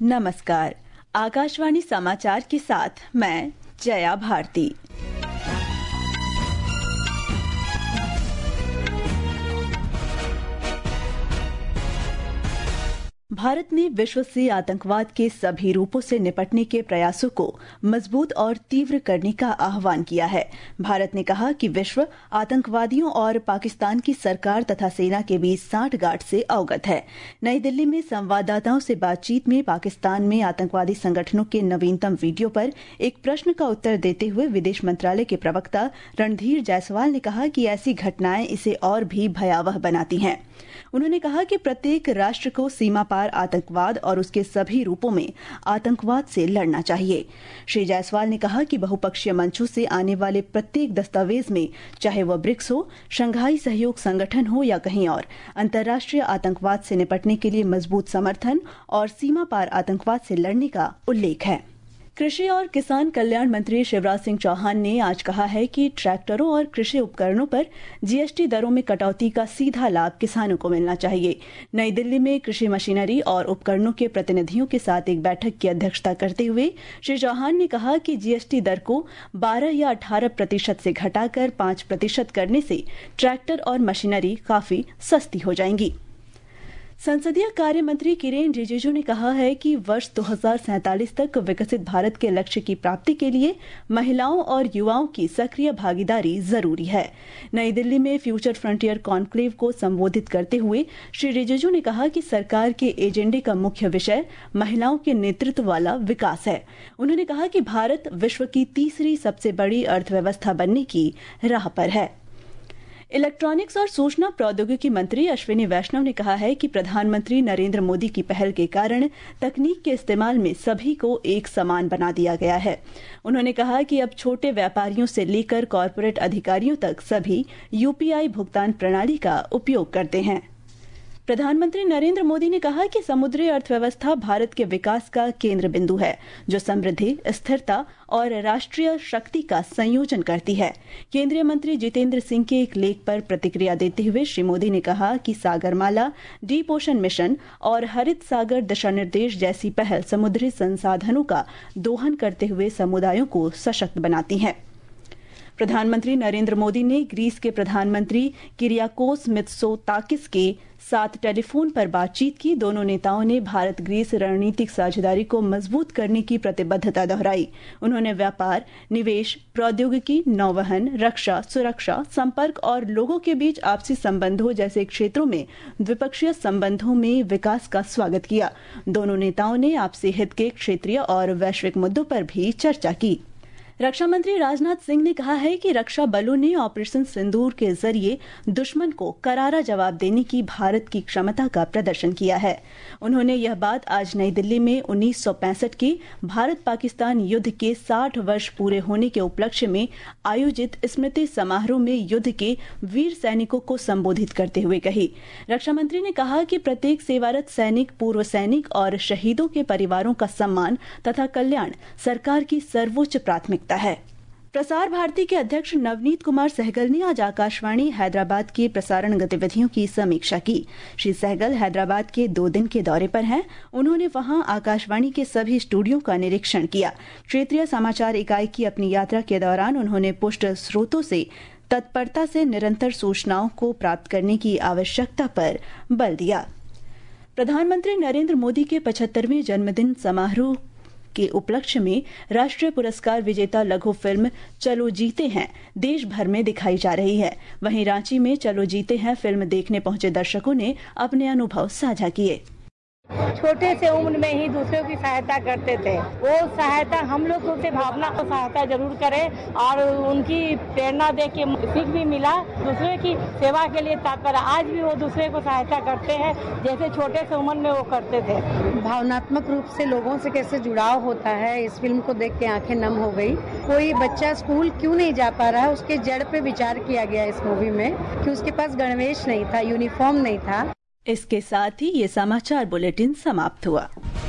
नमस्कार। आकाशवाणी समाचार के साथ मैं जया भारती। भारत ने विश्व से आतंकवाद के सभी रूपों से निपटने के प्रयासों को मजबूत और तीव्र करने का आह्वान किया है। भारत ने कहा कि विश्व आतंकवादियों और पाकिस्तान की सरकार तथा सेना के बीच सांठगांठ से अवगत है। नई दिल्ली में संवाददाताओं से बातचीत में पाकिस्तान में आतंकवादी संगठनों के नवीनतम वीडियो पर एक प्रश्न का उत्तर देते हुए विदेश मंत्रालय के प्रवक्ता रणधीर जायसवाल ने कहा कि ऐसी घटनाएं इसे और भी भयावह बनाती हैं। उन्होंने कहा कि प्रत्येक राष्ट्र को सीमा पार आतंकवाद और उसके सभी रूपों में आतंकवाद से लड़ना चाहिए। श्री जायसवाल ने कहा कि बहुपक्षीय मंचों से आने वाले प्रत्येक दस्तावेज में, चाहे वह ब्रिक्स हो, शंघाई सहयोग संगठन हो या कहीं और, अंतर्राष्ट्रीय आतंकवाद से निपटने के लिए मजबूत समर्थन और सीमा पार आतंकवाद से लड़ने का उल्लेख है। कृषि और किसान कल्याण मंत्री शिवराज सिंह चौहान ने आज कहा है कि ट्रैक्टरों और कृषि उपकरणों पर जीएसटी दरों में कटौती का सीधा लाभ किसानों को मिलना चाहिए। नई दिल्ली में कृषि मशीनरी और उपकरणों के प्रतिनिधियों के साथ एक बैठक की अध्यक्षता करते हुए श्री चौहान ने कहा कि जीएसटी दर को 12 या 18% से घटाकर 5% करने से ट्रैक्टर और मशीनरी काफी सस्ती हो जाएंगी। संसदीय कार्य मंत्री किरेन रिजिजू ने कहा है कि वर्ष 2047 तक विकसित भारत के लक्ष्य की प्राप्ति के लिए महिलाओं और युवाओं की सक्रिय भागीदारी जरूरी है। नई दिल्ली में फ्यूचर फ्रंटियर कॉन्क्लेव को संबोधित करते हुए श्री रिजिजू ने कहा कि सरकार के एजेंडे का मुख्य विषय महिलाओं के नेतृत्व वाला विकास है। उन्होंने कहा कि भारत विश्व की तीसरी सबसे बड़ी अर्थव्यवस्था बनने की राह पर है। इलेक्ट्रॉनिक्स और सूचना प्रौद्योगिकी मंत्री अश्विनी वैष्णव ने कहा है कि प्रधानमंत्री नरेंद्र मोदी की पहल के कारण तकनीक के इस्तेमाल में सभी को एक समान बना दिया गया है। उन्होंने कहा कि अब छोटे व्यापारियों से लेकर कॉरपोरेट अधिकारियों तक सभी यूपीआई भुगतान प्रणाली का उपयोग करते हैं। प्रधानमंत्री नरेंद्र मोदी ने कहा कि समुद्री अर्थव्यवस्था भारत के विकास का केंद्र बिंदु है, जो समृद्धि, स्थिरता और राष्ट्रीय शक्ति का संयोजन करती है। केंद्रीय मंत्री जितेंद्र सिंह के एक लेख पर प्रतिक्रिया देते हुए श्री मोदी ने कहा कि सागरमाला, डीप ओशन मिशन और हरित सागर दिशा निर्देश जैसी पहल समुद्री संसाधनों का दोहन करते हुए समुदायों को सशक्त बनाती हैं। प्रधानमंत्री नरेंद्र मोदी ने ग्रीस के प्रधानमंत्री किरियाकोस मित्सोताकिस के साथ टेलीफोन पर बातचीत की। दोनों नेताओं ने भारत ग्रीस रणनीतिक साझेदारी को मजबूत करने की प्रतिबद्धता दोहराई। उन्होंने व्यापार, निवेश, प्रौद्योगिकी, नौवहन, रक्षा, सुरक्षा, संपर्क और लोगों के बीच आपसी संबंधों जैसे क्षेत्रों में द्विपक्षीय संबंधों में विकास का स्वागत किया। दोनों नेताओं ने आपसी हित के क्षेत्रीय और वैश्विक मुद्दों पर भी चर्चा की। रक्षा मंत्री राजनाथ सिंह ने कहा है कि रक्षा बलों ने ऑपरेशन सिंदूर के जरिए दुश्मन को करारा जवाब देने की भारत की क्षमता का प्रदर्शन किया है। उन्होंने यह बात आज नई दिल्ली में 1965 के भारत पाकिस्तान युद्ध के 60 वर्ष पूरे होने के उपलक्ष्य में आयोजित स्मृति समारोह में युद्ध के वीर सैनिकों को संबोधित करते हुए कही। रक्षा मंत्री ने कहा कि प्रत्येक सेवारत सैनिक, पूर्व सैनिक और शहीदों के परिवारों का सम्मान तथा कल्याण सरकार की सर्वोच्च प्राथमिकता है। प्रसार भारती के अध्यक्ष नवनीत कुमार सहगल ने आज आकाशवाणी हैदराबाद की प्रसारण गतिविधियों की समीक्षा की। श्री सहगल हैदराबाद के 2 दिन के दौरे पर हैं। उन्होंने वहां आकाशवाणी के सभी स्टूडियो का निरीक्षण किया। क्षेत्रीय समाचार इकाई की अपनी यात्रा के दौरान उन्होंने पुष्ट स्रोतों से तत्परता से निरंतर सूचनाओं को प्राप्त करने की आवश्यकता पर बल दिया। प्रधानमंत्री नरेंद्र मोदी के 75वें जन्मदिन समारोह के उपलक्ष्य में राष्ट्रीय पुरस्कार विजेता लघु फिल्म चलो जीते हैं देश भर में दिखाई जा रही है। वहीं रांची में चलो जीते हैं फिल्म देखने पहुंचे दर्शकों ने अपने अनुभव साझा किए। छोटे से उम्र में ही दूसरों की सहायता करते थे। वो सहायता हम लोग उनसे भावना को सहायता जरूर करें और उनकी प्रेरणा देख के सीख भी मिला। दूसरे की सेवा के लिए तत्पर आज भी वो दूसरे को सहायता करते हैं जैसे छोटे से उम्र में वो करते थे। भावनात्मक रूप से लोगों से कैसे जुड़ाव होता है, इस फिल्म को देख के आंखें नम हो गई। कोई बच्चा स्कूल क्यों नहीं जा पा रहा है, उसके जड़ पे विचार किया गया इस मूवी में कि उसके पास गणवेश नहीं था, यूनिफॉर्म नहीं था। इसके साथ ही ये समाचार बुलेटिन समाप्त हुआ।